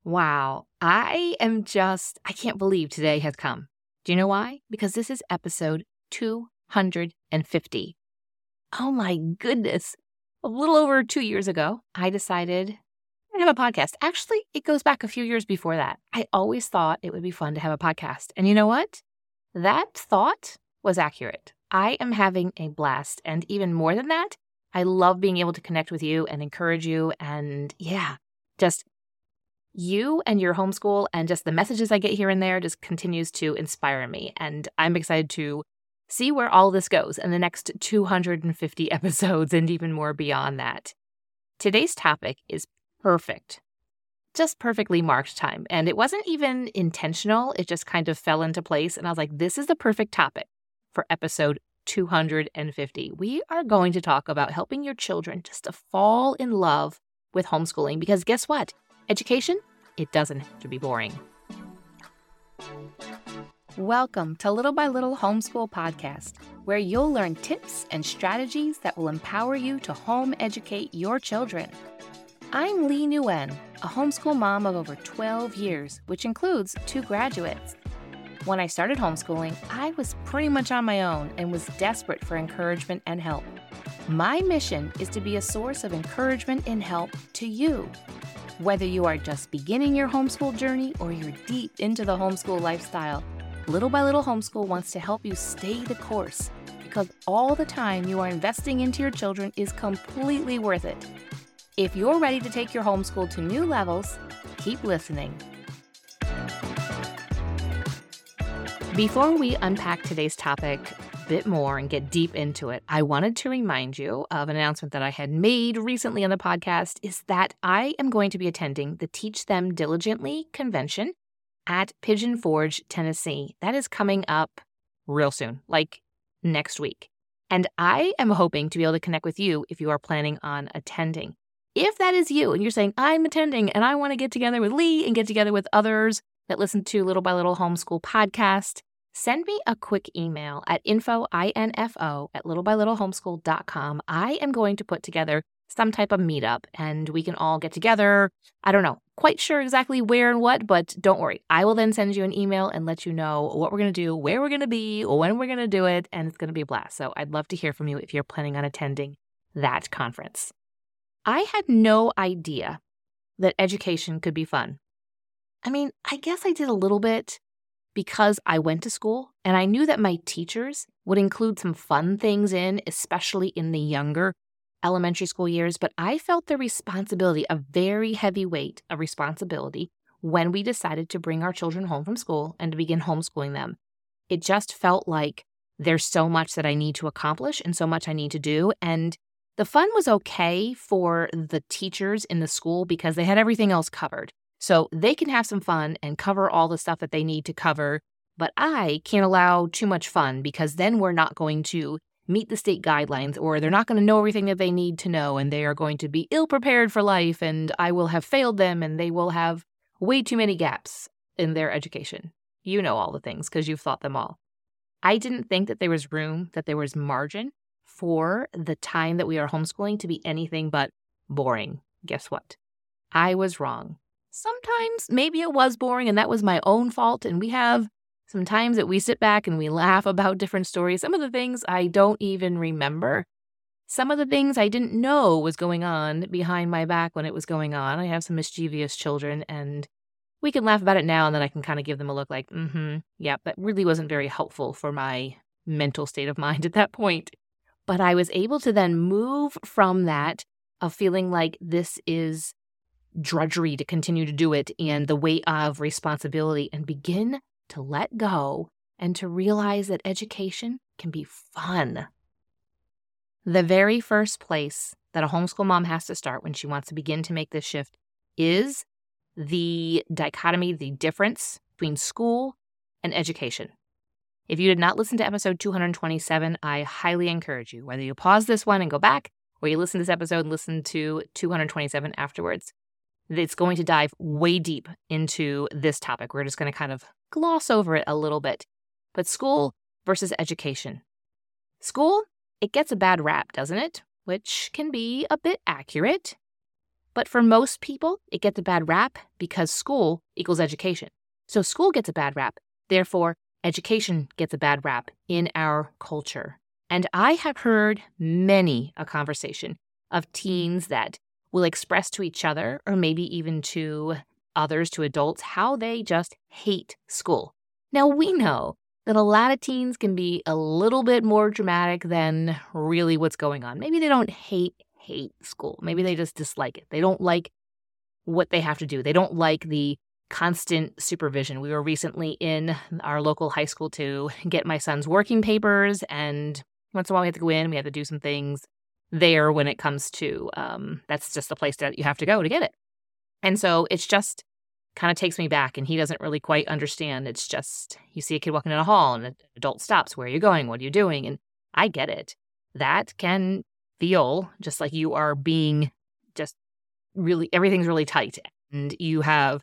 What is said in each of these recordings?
Wow, I can't believe today has come. Do you know why? Because this is episode 250. Oh my goodness. A little over 2 years ago, I decided to have a podcast. Actually, it goes back a few years before that. I always thought it would be fun to have a podcast. And you know what? That thought was accurate. I am having a blast. And even more than that, I love being able to connect with you and encourage you. And just you and your homeschool and just the messages I get here and there just continues to inspire me. And I'm excited to see where all this goes in the next 250 episodes and even more beyond that. Today's topic is perfect. Just perfectly marked time. And it wasn't even intentional. It just kind of fell into place. And I was like, this is the perfect topic for episode 250. We are going to talk about helping your children just to fall in love with homeschooling. Because guess what? Education, it doesn't have to be boring. Welcome to Little by Little Homeschool Podcast, where you'll learn tips and strategies that will empower you to home educate your children. I'm Lee Nguyen, a homeschool mom of over 12 years, which includes 2 graduates. When I started homeschooling, I was pretty much on my own and was desperate for encouragement and help. My mission is to be a source of encouragement and help to you. Whether you are just beginning your homeschool journey or you're deep into the homeschool lifestyle, Little by Little Homeschool wants to help you stay the course because all the time you are investing into your children is completely worth it. If you're ready to take your homeschool to new levels, keep listening. Before we unpack today's topic a bit more and get deep into it, I wanted to remind you of an announcement that I had made recently on the podcast is that I am going to be attending the Teach Them Diligently convention at Pigeon Forge, Tennessee. That is coming up real soon, like next week. And I am hoping to be able to connect with you if you are planning on attending. If that is you and you're saying, I'm attending and I want to get together with Lee and get together with others that listen to Little by Little Homeschool podcast, send me a quick email at info@littlebylittlehomeschool.com. I am going to put together some type of meetup and we can all get together. I don't know, quite sure exactly where and what, but don't worry. I will then send you an email and let you know what we're going to do, where we're going to be, when we're going to do it, and it's going to be a blast. So I'd love to hear from you if you're planning on attending that conference. I had no idea that education could be fun. I mean, I guess I did a little bit because I went to school and I knew that my teachers would include some fun things in, especially in the younger elementary school years. But I felt the responsibility, a very heavy weight of responsibility when we decided to bring our children home from school and to begin homeschooling them. It just felt like there's so much that I need to accomplish and so much I need to do. And the fun was okay for the teachers in the school because they had everything else covered. So they can have some fun and cover all the stuff that they need to cover, but I can't allow too much fun because then we're not going to meet the state guidelines or they're not going to know everything that they need to know and they are going to be ill-prepared for life and I will have failed them and they will have way too many gaps in their education. You know all the things because you've thought them all. I didn't think that there was room, that there was margin for the time that we are homeschooling to be anything but boring. Guess what? I was wrong. Sometimes maybe it was boring and that was my own fault. And we have some times that we sit back and we laugh about different stories. Some of the things I don't even remember. Some of the things I didn't know was going on behind my back when it was going on. I have some mischievous children and we can laugh about it now and then I can kind of give them a look like, yeah, that really wasn't very helpful for my mental state of mind at that point. But I was able to then move from that of feeling like this is drudgery to continue to do it and the weight of responsibility and begin to let go and to realize that education can be fun. The very first place that a homeschool mom has to start when she wants to begin to make this shift is the dichotomy, the difference between school and education. If you did not listen to episode 227, I highly encourage you, whether you pause this one and go back or you listen to this episode and listen to 227 afterwards. It's going to dive way deep into this topic. We're just going to kind of gloss over it a little bit. But school versus education. School, it gets a bad rap, doesn't it? Which can be a bit accurate. But for most people, it gets a bad rap because school equals education. So school gets a bad rap. Therefore, education gets a bad rap in our culture. And I have heard many a conversation of teens that will express to each other, or maybe even to others, to adults, how they just hate school. Now, we know that a lot of teens can be a little bit more dramatic than really what's going on. Maybe they don't hate school. Maybe they just dislike it. They don't like what they have to do. They don't like the constant supervision. We were recently in our local high school to get my son's working papers, and once in a while we have to go in. We have to do some things there when it comes to, that's just the place that you have to go to get it. And so it's just kind of takes me back, and he doesn't really quite understand. It's just, you see a kid walking in a hall and an adult stops. Where are you going? What are you doing? And I get it. That can feel just like you are being just really, everything's really tight and you have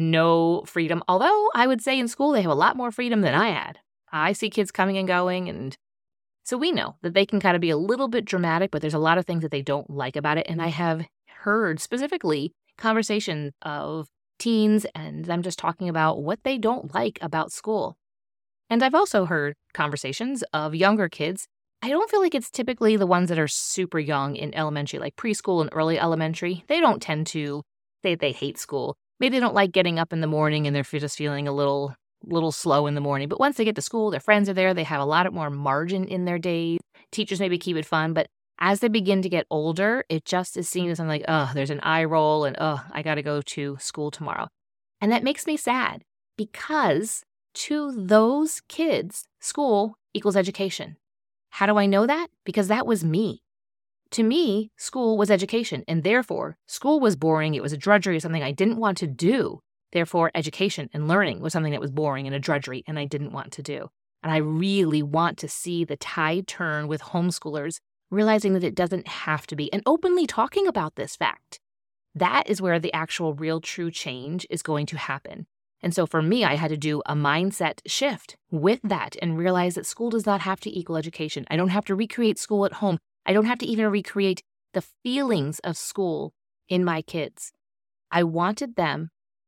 no freedom. Although I would say in school, they have a lot more freedom than I had. I see kids coming and going, and so we know that they can kind of be a little bit dramatic, but there's a lot of things that they don't like about it. And I have heard specifically conversations of teens and them just talking about what they don't like about school. And I've also heard conversations of younger kids. I don't feel like it's typically the ones that are super young in elementary, like preschool and early elementary. They don't tend to say they hate school. Maybe they don't like getting up in the morning and they're just feeling a little slow in the morning. But once they get to school, their friends are there. They have a lot more margin in their days. Teachers maybe keep it fun. But as they begin to get older, it just is seen as something like, oh, there's an eye roll and, oh, I got to go to school tomorrow. And that makes me sad because to those kids, school equals education. How do I know that? Because that was me. To me, school was education, and therefore, school was boring. It was a drudgery, something I didn't want to do. Therefore, education and learning was something that was boring and a drudgery, and I didn't want to do. And I really want to see the tide turn with homeschoolers, realizing that it doesn't have to be, and openly talking about this fact. That is where the actual real true change is going to happen. And so for me, I had to do a mindset shift with that and realize that school does not have to equal education. I don't have to recreate school at home. I don't have to even recreate the feelings of school in my kids. I wanted them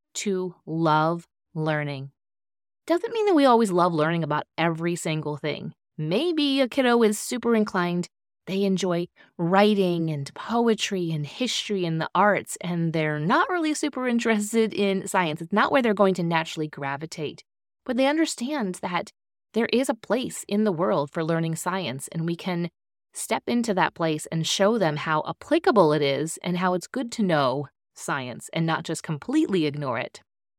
to love learning. Doesn't mean that we always love learning about every single thing. Maybe a kiddo is super inclined. They enjoy writing and poetry and history and the arts, and they're not really super interested in science. It's not where they're going to naturally gravitate. But they understand that there is a place in the world for learning science, and we can step into that place and show them how applicable it is and how it's good to know science and not just completely ignore it.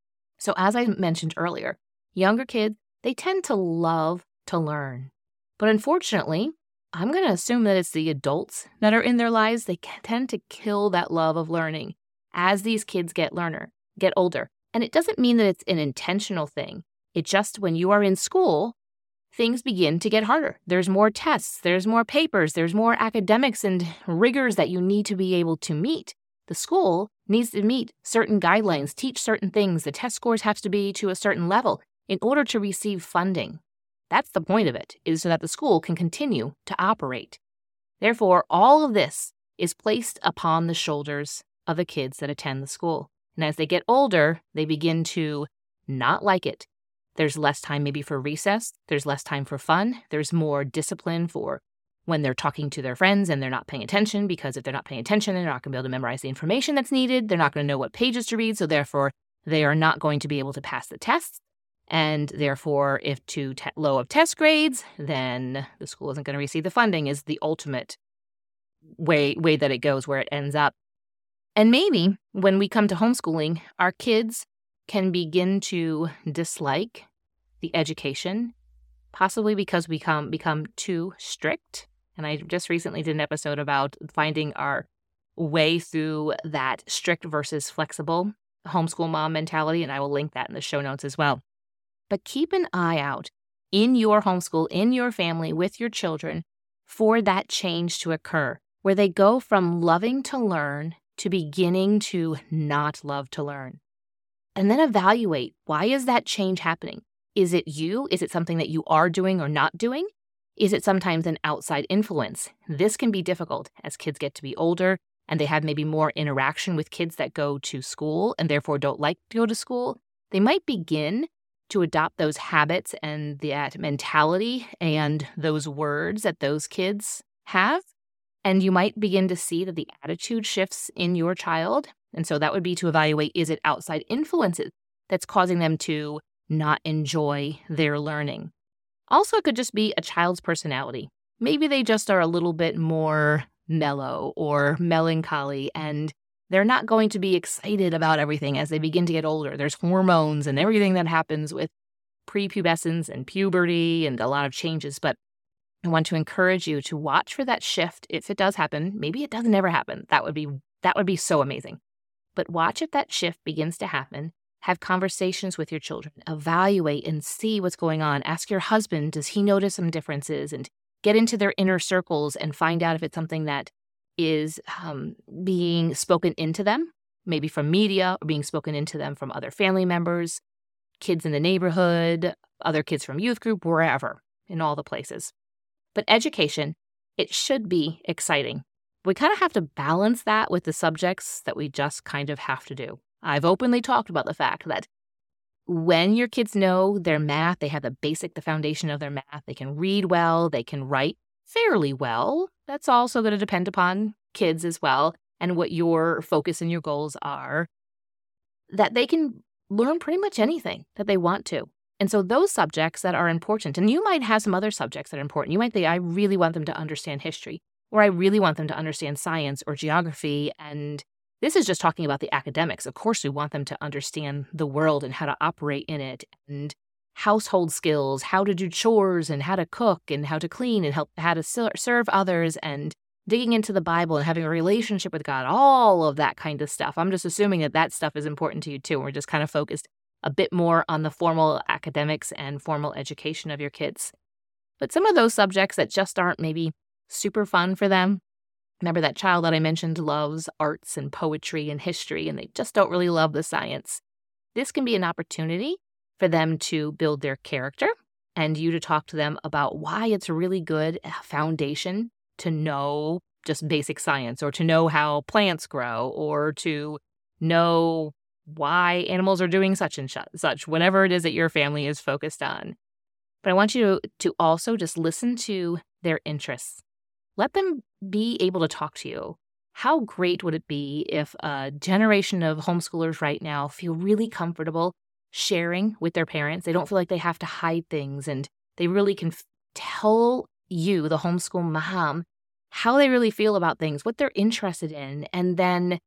So as I mentioned earlier, younger kids, they tend to love to learn. But unfortunately, I'm going to assume that it's the adults that are in their lives. They tend to kill that love of learning as these kids get older. And it doesn't mean that it's an intentional thing. It just, when you are in school, things begin to get harder. There's more tests, there's more papers, there's more academics and rigors that you need to be able to meet. The school needs to meet certain guidelines, teach certain things. The test scores have to be to a certain level in order to receive funding. That's the point of it, is so that the school can continue to operate. Therefore, all of this is placed upon the shoulders of the kids that attend the school. And as they get older, they begin to not like it. There's less time maybe for recess. There's less time for fun. There's more discipline for when they're talking to their friends and they're not paying attention, because if they're not paying attention, they're not going to be able to memorize the information that's needed. They're not going to know what pages to read. So therefore, they are not going to be able to pass the tests. And therefore, if too low of test grades, then the school isn't going to receive the funding, is the ultimate way that it goes, where it ends up. And maybe when we come to homeschooling, our kids can begin to dislike the education, possibly because we become too strict. And I just recently did an episode about finding our way through that strict versus flexible homeschool mom mentality, and I will link that in the show notes as well. But keep an eye out in your homeschool, in your family, with your children, for that change to occur, where they go from loving to learn to beginning to not love to learn. And then evaluate, why is that change happening? Is it you? Is it something that you are doing or not doing? Is it sometimes an outside influence? This can be difficult as kids get to be older. and they have maybe more interaction with kids that go to school and therefore don't like to go to school, they might begin to adopt those habits and that mentality and those words that those kids have. And you might begin to see that the attitude shifts in your child. And so that would be to evaluate, is it outside influences that's causing them to not enjoy their learning? Also, it could just be a child's personality. Maybe they just are a little bit more mellow or melancholy, and they're not going to be excited about everything as they begin to get older. There's hormones and everything that happens with prepubescence and puberty and a lot of changes. But I want to encourage you to watch for that shift if it does happen. Maybe it doesn't ever happen. That would be so amazing. But watch if that shift begins to happen. Have conversations with your children. Evaluate and see what's going on. Ask your husband, does he notice some differences? And get into their inner circles and find out if it's something that is being spoken into them, maybe from media, or being spoken into them from other family members, kids in the neighborhood, other kids from youth group, wherever, in all the places. But education, it should be exciting. We kind of have to balance that with the subjects that we just kind of have to do. I've openly talked about the fact that when your kids know their math, they have the foundation of their math, they can read well, they can write fairly well. That's also going to depend upon kids as well and what your focus and your goals are, that they can learn pretty much anything that they want to. And so those subjects that are important, and you might have some other subjects that are important. You might think, I really want them to understand history, or I really want them to understand science or geography. And this is just talking about the academics. Of course, we want them to understand the world and how to operate in it, and household skills, how to do chores and how to cook and how to clean and how to serve others, and digging into the Bible and having a relationship with God, all of that kind of stuff. I'm just assuming that that stuff is important to you too. We're just kind of focused a bit more on the formal academics and formal education of your kids. But some of those subjects that just aren't maybe super fun for them. Remember that child that I mentioned loves arts and poetry and history, and they just don't really love the science. This can be an opportunity for them to build their character and you to talk to them about why it's a really good foundation to know just basic science, or to know how plants grow, or to know why animals are doing such and such, whatever it is that your family is focused on. But I want you to also just listen to their interests. Let them be able to talk to you. How great would it be if a generation of homeschoolers right now feel really comfortable sharing with their parents? They don't feel like they have to hide things, and they really can tell you, the homeschool mom, how they really feel about things, what they're interested in, and then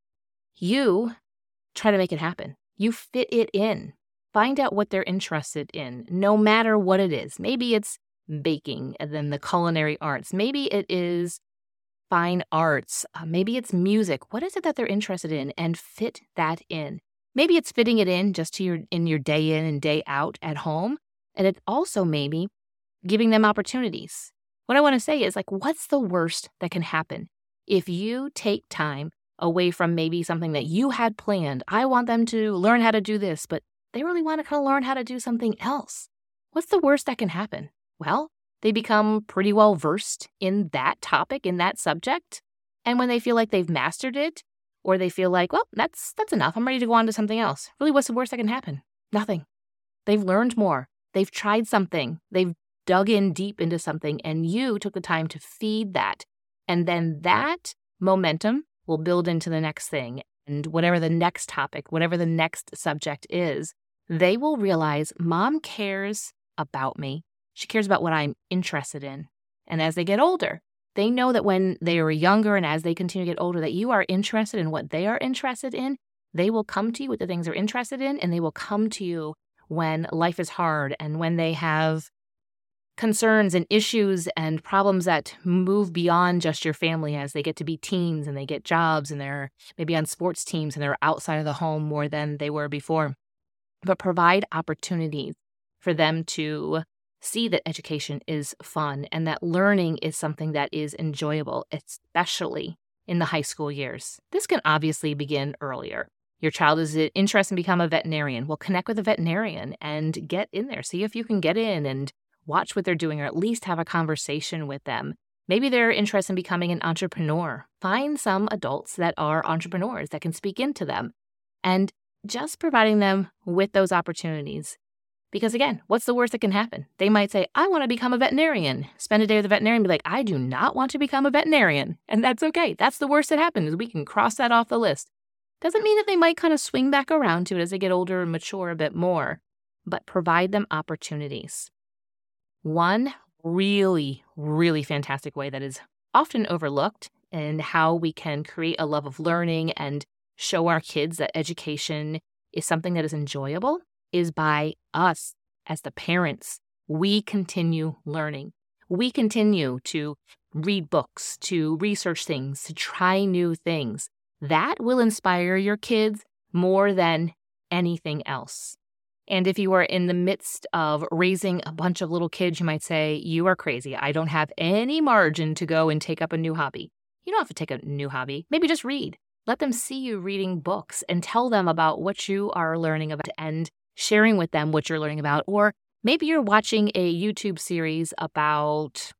you try to make it happen. You fit it in. Find out what they're interested in, no matter what it is. Maybe it's baking and then the culinary arts. Maybe it is fine arts. Maybe it's music. What is it that they're interested in, and fit that in? Maybe it's fitting it in just to your day in and day out at home. And it's also maybe giving them opportunities. What I want to say is, like, what's the worst that can happen if you take time away from maybe something that you had planned? I want them to learn how to do this, but they really want to kind of learn how to do something else. What's the worst that can happen? Well, they become pretty well versed in that topic, in that subject. And when they feel like they've mastered it, or they feel like, well, that's enough, I'm ready to go on to something else. Really, what's the worst that can happen? Nothing. They've learned more. They've tried something. They've dug in deep into something, and you took the time to feed that. And then that momentum will build into the next thing. And whatever the next topic, whatever the next subject is, they will realize Mom cares about me. She cares about what I'm interested in. And as they get older, they know that when they are younger and as they continue to get older, that you are interested in what they are interested in. They will come to you with the things they're interested in, and they will come to you when life is hard and when they have concerns and issues and problems that move beyond just your family as they get to be teens and they get jobs and they're maybe on sports teams and they're outside of the home more than they were before. But provide opportunities for them to see that education is fun and that learning is something that is enjoyable, especially in the high school years. This can obviously begin earlier. Your child is interested in become a veterinarian. Well, connect with a veterinarian and get in there. See if you can get in and watch what they're doing, or at least have a conversation with them. Maybe they're interested in becoming an entrepreneur. Find some adults that are entrepreneurs that can speak into them and just providing them with those opportunities. Because again, what's the worst that can happen? They might say, I want to become a veterinarian. Spend a day with a veterinarian and be like, I do not want to become a veterinarian. And that's okay. That's the worst that happens. We can cross that off the list. Doesn't mean that they might kind of swing back around to it as they get older and mature a bit more, but provide them opportunities. One really, really fantastic way that is often overlooked in how we can create a love of learning and show our kids that education is something that is enjoyable is by us as the parents. We continue learning. We continue to read books, to research things, to try new things. That will inspire your kids more than anything else. And if you are in the midst of raising a bunch of little kids, you might say, you are crazy. I don't have any margin to go and take up a new hobby. You don't have to take a new hobby. Maybe just read. Let them see you reading books and tell them about what you are learning about and sharing with them what you're learning about. Or maybe you're watching a YouTube series about,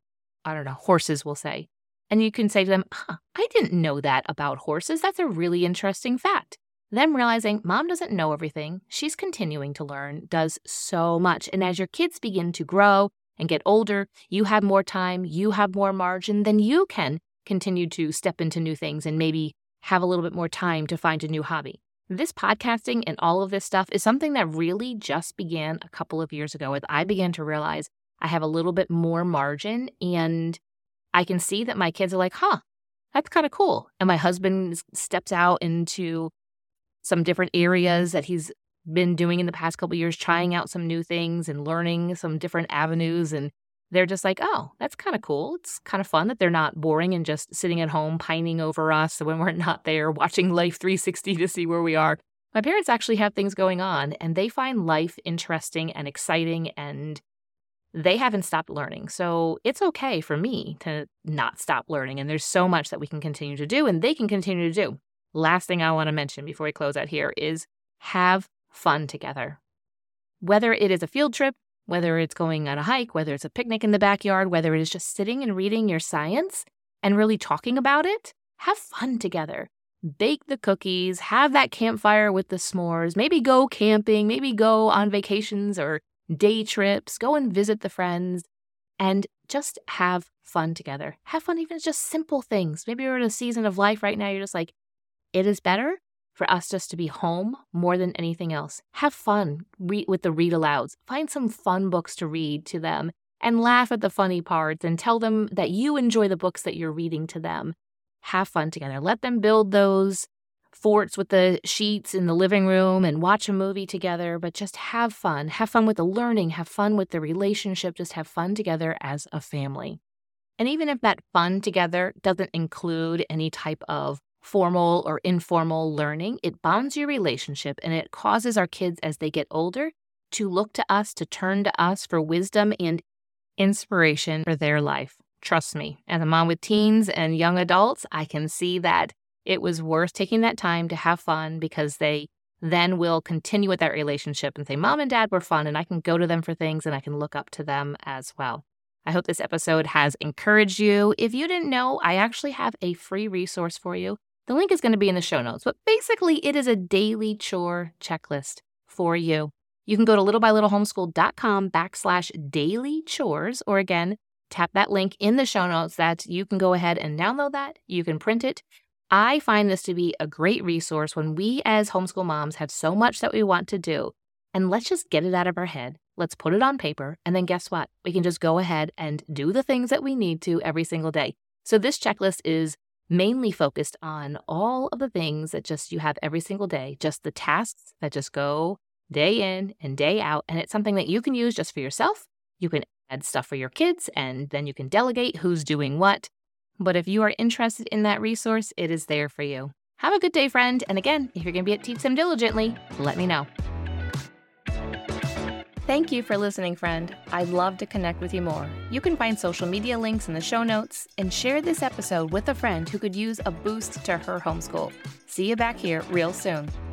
horses, we'll say. And you can say to them, I didn't know that about horses. That's a really interesting fact. Them realizing mom doesn't know everything. She's continuing to learn, does so much. And as your kids begin to grow and get older, you have more time, you have more margin, then you can continue to step into new things and maybe have a little bit more time to find a new hobby. This podcasting and all of this stuff is something that really just began a couple of years ago as I began to realize I have a little bit more margin and I can see that my kids are like, that's kind of cool. And my husband steps out into some different areas that he's been doing in the past couple of years, trying out some new things and learning some different avenues. And they're just like, that's kind of cool. It's kind of fun that they're not boring and just sitting at home pining over us when we're not there, watching Life 360 to see where we are. My parents actually have things going on and they find life interesting and exciting and they haven't stopped learning. So it's okay for me to not stop learning. And there's so much that we can continue to do and they can continue to do. Last thing I want to mention before we close out here is have fun together. Whether it is a field trip, whether it's going on a hike, whether it's a picnic in the backyard, whether it is just sitting and reading your science and really talking about it, have fun together. Bake the cookies, have that campfire with the s'mores, maybe go camping, maybe go on vacations or day trips, go and visit the friends, and just have fun together. Have fun even just simple things. Maybe you're in a season of life right now, you're just like, it is better for us just to be home more than anything else. Have fun with the read alouds. Find some fun books to read to them and laugh at the funny parts and tell them that you enjoy the books that you're reading to them. Have fun together. Let them build those forts with the sheets in the living room and watch a movie together, but just have fun. Have fun with the learning. Have fun with the relationship. Just have fun together as a family. And even if that fun together doesn't include any type of formal or informal learning, it bonds your relationship and it causes our kids as they get older to look to us, to turn to us for wisdom and inspiration for their life. Trust me, as a mom with teens and young adults, I can see that it was worth taking that time to have fun because they then will continue with that relationship and say, Mom and Dad were fun and I can go to them for things and I can look up to them as well. I hope this episode has encouraged you. If you didn't know, I actually have a free resource for you. The link is going to be in the show notes, but basically it is a daily chore checklist for you. You can go to littlebylittlehomeschool.com/daily chores, or again, tap that link in the show notes that you can go ahead and download that. You can print it. I find this to be a great resource when we as homeschool moms have so much that we want to do. And let's just get it out of our head. Let's put it on paper. And then guess what? We can just go ahead and do the things that we need to every single day. So this checklist is mainly focused on all of the things that just you have every single day, just the tasks that just go day in and day out. And it's something that you can use just for yourself. You can add stuff for your kids, and then you can delegate who's doing what. But if you are interested in that resource, it is there for you. Have a good day, friend. And again, if you're going to be at Teach Them Diligently, let me know. Thank you for listening, friend. I'd love to connect with you more. You can find social media links in the show notes and share this episode with a friend who could use a boost to her homeschool. See you back here real soon.